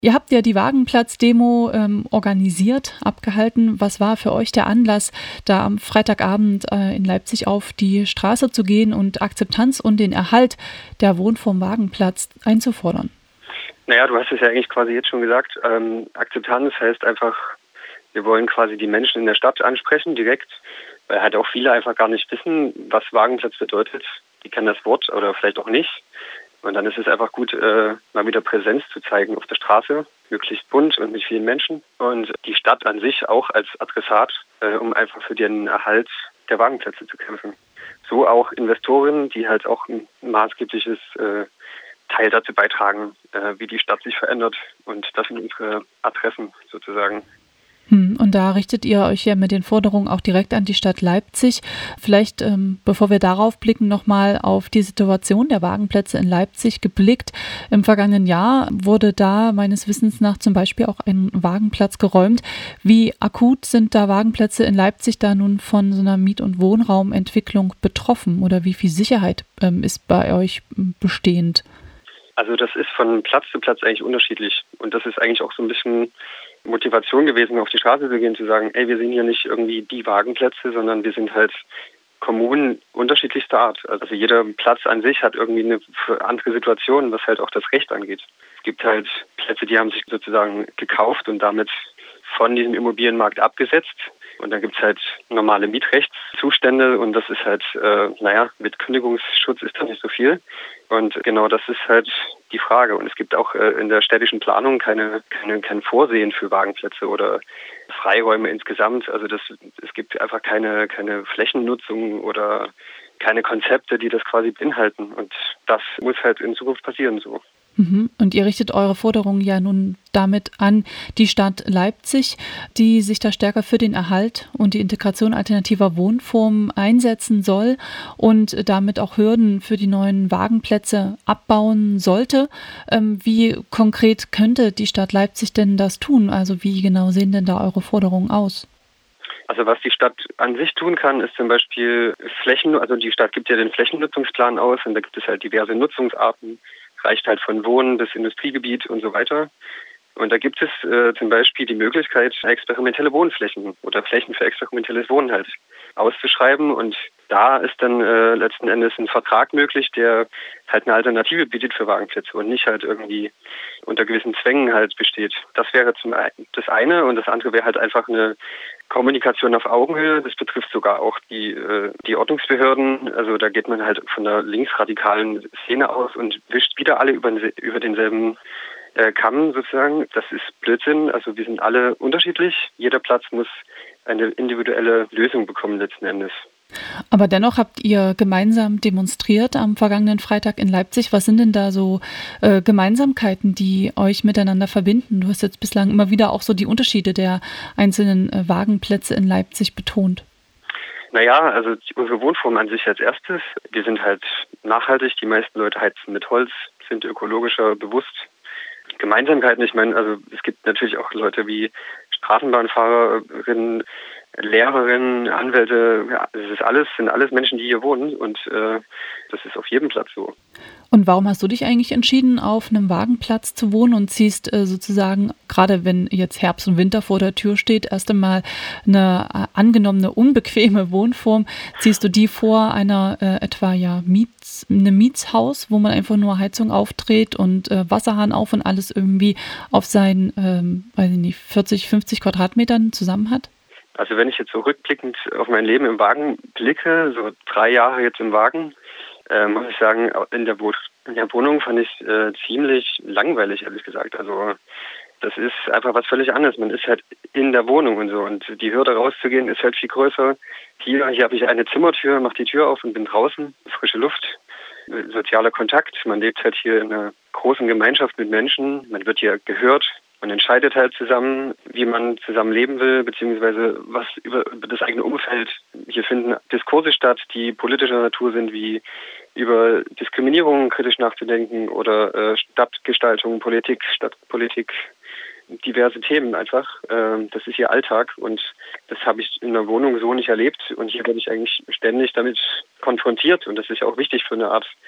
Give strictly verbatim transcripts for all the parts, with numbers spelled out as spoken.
Ihr habt ja die Wagenplatz-Demo ähm, organisiert, abgehalten. Was war für euch der Anlass, da am Freitagabend äh, in Leipzig auf die Straße zu gehen und Akzeptanz und den Erhalt der Wohnform Wagenplatz einzufordern? Naja, du hast es ja eigentlich quasi jetzt schon gesagt. Ähm, Akzeptanz heißt einfach, wir wollen quasi die Menschen in der Stadt ansprechen, direkt, weil halt auch viele einfach gar nicht wissen, was Wagenplatz bedeutet. Die kennen das Wort oder vielleicht auch nicht. Und dann ist es einfach gut, äh, mal wieder Präsenz zu zeigen auf der Straße, möglichst bunt und mit vielen Menschen. Und die Stadt an sich auch als Adressat, äh, um einfach für den Erhalt der Wagenplätze zu kämpfen. So auch Investoren, die halt auch ein maßgebliches äh, Teil dazu beitragen, äh, wie die Stadt sich verändert. Und das sind unsere Adressen sozusagen. Und da richtet ihr euch ja mit den Forderungen auch direkt an die Stadt Leipzig. Vielleicht, ähm, bevor wir darauf blicken, nochmal auf die Situation der Wagenplätze in Leipzig geblickt. Im vergangenen Jahr wurde da meines Wissens nach zum Beispiel auch ein Wagenplatz geräumt. Wie akut sind da Wagenplätze in Leipzig da nun von so einer Miet- und Wohnraumentwicklung betroffen? Oder wie viel Sicherheit ähm, ist bei euch bestehend? Also das ist von Platz zu Platz eigentlich unterschiedlich. Und das ist eigentlich auch so ein bisschen Motivation gewesen, auf die Straße zu gehen, zu sagen, ey, wir sind hier nicht irgendwie die Wagenplätze, sondern wir sind halt Kommunen unterschiedlichster Art. Also jeder Platz an sich hat irgendwie eine andere Situation, was halt auch das Recht angeht. Es gibt halt Plätze, die haben sich sozusagen gekauft und damit von diesem Immobilienmarkt abgesetzt. Und dann gibt es halt normale Mietrechtszustände und das ist halt, äh, naja, mit Kündigungsschutz ist da nicht so viel. Und genau das ist halt die Frage. Und es gibt auch äh, in der städtischen Planung keine, keine, kein Vorsehen für Wagenplätze oder Freiräume insgesamt. Also das, es gibt einfach keine, keine Flächennutzung oder keine Konzepte, die das quasi beinhalten. Und das muss halt in Zukunft passieren so. Und ihr richtet eure Forderungen ja nun damit an die Stadt Leipzig, die sich da stärker für den Erhalt und die Integration alternativer Wohnformen einsetzen soll und damit auch Hürden für die neuen Wagenplätze abbauen sollte. Wie konkret könnte die Stadt Leipzig denn das tun? Also wie genau sehen denn da eure Forderungen aus? Also was die Stadt an sich tun kann, ist zum Beispiel Flächen, also die Stadt gibt ja den Flächennutzungsplan aus und da gibt es halt diverse Nutzungsarten. Reicht halt von Wohnen bis Industriegebiet und so weiter. Und da gibt es äh, zum Beispiel die Möglichkeit, experimentelle Wohnflächen oder Flächen für experimentelles Wohnen halt auszuschreiben. Und da ist dann äh, letzten Endes ein Vertrag möglich, der halt eine Alternative bietet für Wagenplätze und nicht halt irgendwie unter gewissen Zwängen halt besteht. Das wäre zum einen das eine und das andere wäre halt einfach eine Kommunikation auf Augenhöhe. Das betrifft sogar auch die, äh, die Ordnungsbehörden. Also da geht man halt von der linksradikalen Szene aus und wischt wieder alle über, über denselben äh, Kamm sozusagen. Das ist Blödsinn. Also wir sind alle unterschiedlich. Jeder Platz muss eine individuelle Lösung bekommen letzten Endes. Aber dennoch habt ihr gemeinsam demonstriert am vergangenen Freitag in Leipzig. Was sind denn da so äh, Gemeinsamkeiten, die euch miteinander verbinden? Du hast jetzt bislang immer wieder auch so die Unterschiede der einzelnen äh, Wagenplätze in Leipzig betont. Naja, also unsere Wohnform an sich als erstes. Wir sind halt nachhaltig. Die meisten Leute heizen mit Holz, sind ökologischer bewusst. Gemeinsamkeiten, ich meine, also es gibt natürlich auch Leute wie Straßenbahnfahrerinnen, Lehrerinnen, Anwälte, ja, das ist alles, sind alles Menschen, die hier wohnen und äh, das ist auf jedem Platz so. Und warum hast du dich eigentlich entschieden, auf einem Wagenplatz zu wohnen und ziehst äh, sozusagen, gerade wenn jetzt Herbst und Winter vor der Tür steht, erst einmal eine äh, angenommene unbequeme Wohnform, ziehst du die vor einer äh, etwa ja Miets, einem Mietshaus, wo man einfach nur Heizung aufdreht und äh, Wasserhahn auf und alles irgendwie auf seinen, ähm, weiß ich nicht, vierzig, fünfzig Quadratmetern zusammen hat? Also wenn ich jetzt so rückblickend auf mein Leben im Wagen blicke, so drei Jahre jetzt im Wagen, äh, muss ich sagen, in der, Bo- in der Wohnung fand ich äh, ziemlich langweilig, ehrlich gesagt. Also das ist einfach was völlig anderes. Man ist halt in der Wohnung und so und die Hürde rauszugehen ist halt viel größer. Hier, hier habe ich eine Zimmertür, mache die Tür auf und bin draußen, frische Luft, sozialer Kontakt. Man lebt halt hier in einer großen Gemeinschaft mit Menschen. Man wird hier gehört. Man entscheidet halt zusammen, wie man zusammen leben will, beziehungsweise was über das eigene Umfeld. Hier finden Diskurse statt, die politischer Natur sind, wie über Diskriminierung kritisch nachzudenken oder äh, Stadtgestaltung, Politik, Stadtpolitik, diverse Themen einfach. Ähm, das ist hier Alltag und das habe ich in der Wohnung so nicht erlebt und hier werde ich eigentlich ständig damit konfrontiert und das ist ja auch wichtig für eine Art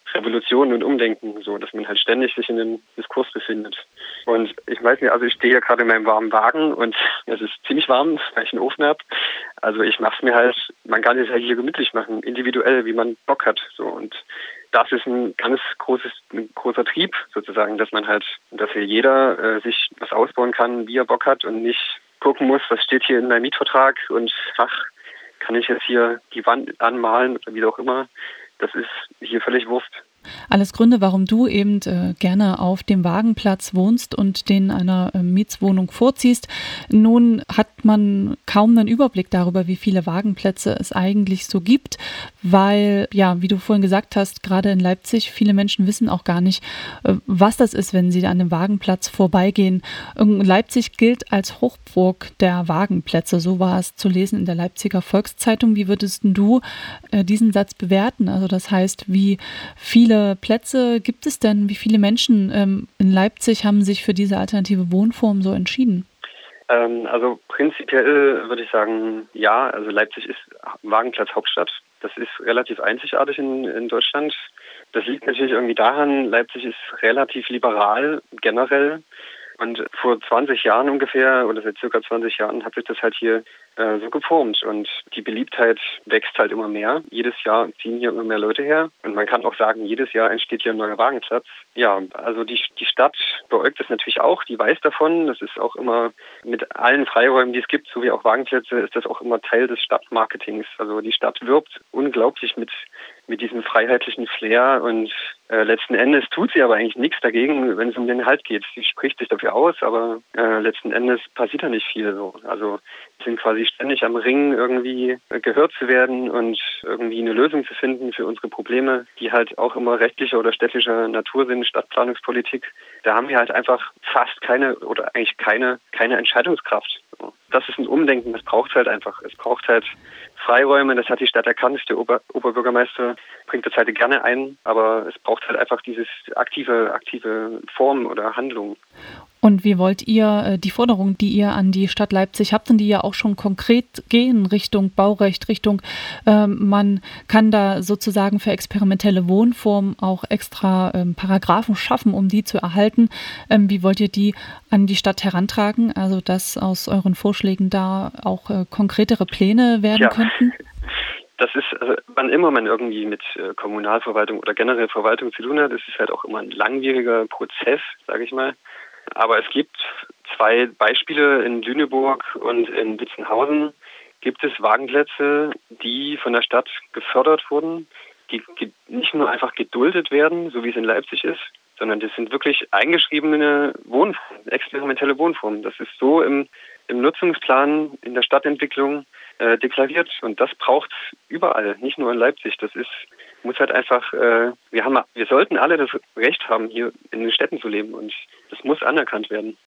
Revolution und Umdenken, so dass man halt ständig sich in einem Diskurs befindet. Und ich weiß nicht, also ich stehe hier gerade in meinem warmen Wagen und es ist ziemlich warm, weil ich einen Ofen habe. Also ich mache es mir halt, man kann es ja hier gemütlich machen, individuell, wie man Bock hat. So, und das ist ein ganz großes, ein großer Trieb sozusagen, dass man halt, dass hier jeder äh, sich was ausbauen kann, wie er Bock hat und nicht gucken muss, was steht hier in meinem Mietvertrag und ach, kann ich jetzt hier die Wand anmalen oder wie auch immer. Das ist hier völlig Wurst. Alles Gründe, warum du eben äh, gerne auf dem Wagenplatz wohnst und den einer äh, Mietswohnung vorziehst. Nun hat man kaum einen Überblick darüber, wie viele Wagenplätze es eigentlich so gibt, weil, ja, wie du vorhin gesagt hast, gerade in Leipzig, viele Menschen wissen auch gar nicht, äh, was das ist, wenn sie an dem Wagenplatz vorbeigehen. Ähm, Leipzig gilt als Hochburg der Wagenplätze, so war es zu lesen in der Leipziger Volkszeitung. Wie würdest du äh, diesen Satz bewerten? Also das heißt, wie viele Wie viele Plätze gibt es denn? Wie viele Menschen ähm, in Leipzig haben sich für diese alternative Wohnform so entschieden? Ähm, also prinzipiell würde ich sagen, ja. Also Leipzig ist Wagenplatz Hauptstadt. Das ist relativ einzigartig in, in Deutschland. Das liegt natürlich irgendwie daran, Leipzig ist relativ liberal generell. Und vor zwanzig Jahren ungefähr, oder seit circa zwanzig Jahren, hat sich das halt hier äh, so geformt. Und die Beliebtheit wächst halt immer mehr. Jedes Jahr ziehen hier immer mehr Leute her. Und man kann auch sagen, jedes Jahr entsteht hier ein neuer Wagenplatz. Ja, also die, die Stadt beäugt das natürlich auch. Die weiß davon. Das ist auch immer mit allen Freiräumen, die es gibt, sowie auch Wagenplätze, ist das auch immer Teil des Stadtmarketings. Also die Stadt wirbt unglaublich mit mit diesem freiheitlichen Flair und äh, letzten Endes tut sie aber eigentlich nichts dagegen, wenn es um den Halt geht. Sie spricht sich dafür aus, aber äh, letzten Endes passiert da nicht viel so. Also wir sind quasi ständig am Ringen, irgendwie äh, gehört zu werden und irgendwie eine Lösung zu finden für unsere Probleme, die halt auch immer rechtlicher oder städtischer Natur sind, Stadtplanungspolitik. Da haben wir halt einfach fast keine oder eigentlich keine keine Entscheidungskraft. So. Das ist ein Umdenken, das braucht es halt einfach. Es braucht halt Freiräume, das hat die Stadt erkannt. Der Ober- Oberbürgermeister bringt das halt gerne ein, aber es braucht halt einfach dieses aktive, aktive Form oder Handlung. Und wie wollt ihr äh, die Forderungen, die ihr an die Stadt Leipzig habt und die ja auch schon konkret gehen Richtung Baurecht, Richtung ähm, man kann da sozusagen für experimentelle Wohnformen auch extra ähm, Paragraphen schaffen, um die zu erhalten. Ähm, wie wollt ihr die an die Stadt herantragen? Also dass aus euren Vorschlägen da auch äh, konkretere Pläne werden ja. könnten? Das ist, also wann immer man irgendwie mit äh, Kommunalverwaltung oder generell Verwaltung zu tun hat, ist es halt auch immer ein langwieriger Prozess, sage ich mal. Aber es gibt zwei Beispiele in Lüneburg und in Witzenhausen gibt es Wagenplätze, die von der Stadt gefördert wurden, die nicht nur einfach geduldet werden, so wie es in Leipzig ist, sondern das sind wirklich eingeschriebene Wohnformen, experimentelle Wohnformen. Das ist so im, im Nutzungsplan in der Stadtentwicklung äh, deklariert und das braucht es überall, nicht nur in Leipzig. Das ist muss halt einfach, äh, wir haben, wir sollten alle das Recht haben, hier in den Städten zu leben und das muss anerkannt werden.